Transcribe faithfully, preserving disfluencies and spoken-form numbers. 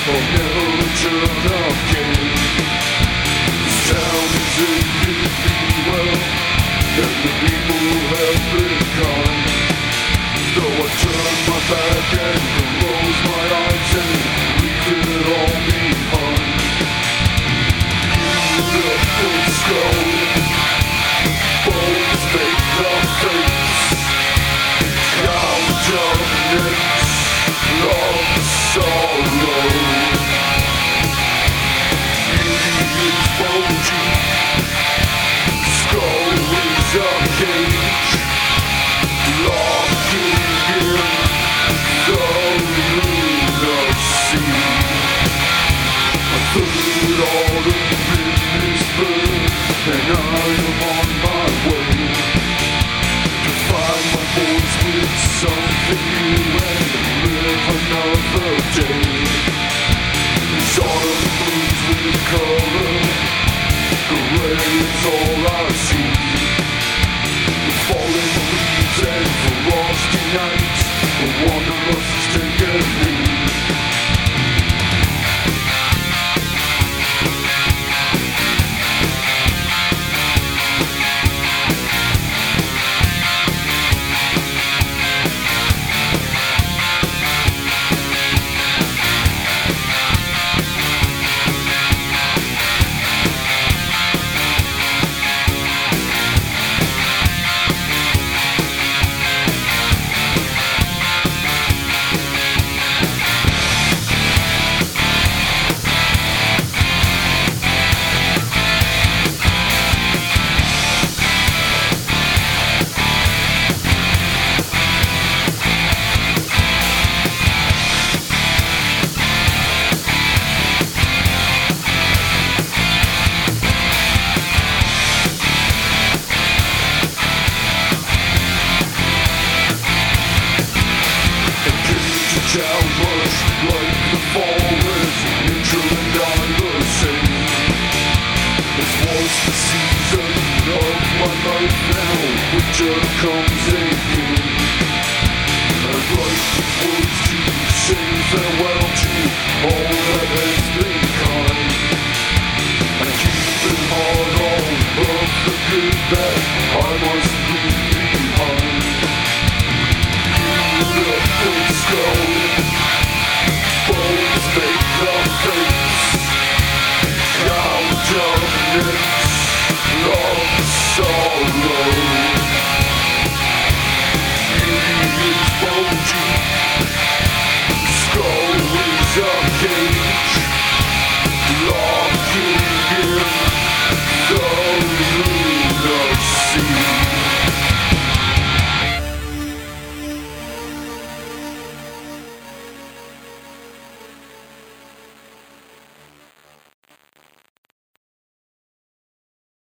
I'll never return again. This town is in me well, and the people have been kind. Though I turn my back and close my eyes and leave it all behind. Beautiful skull, bones make the face, countenance of sorrow. Beauty is bulgy, skull is a cage, locking in the lunacy. A third autumn in this bird, and I am on my way to find my voice with something new and live another day. This autumn moves with color, gray is all I see. The falling leaves and frosty nights, the wanderlust has taken me. Town rush like the forest, nature and I the same. This was the season of my life now, winter comes again. I'd like the words to say farewell to all that has been kind, and keep in heart all of the good that I must leave behind. Beautiful skull, bones make the face, countenance of sorrow.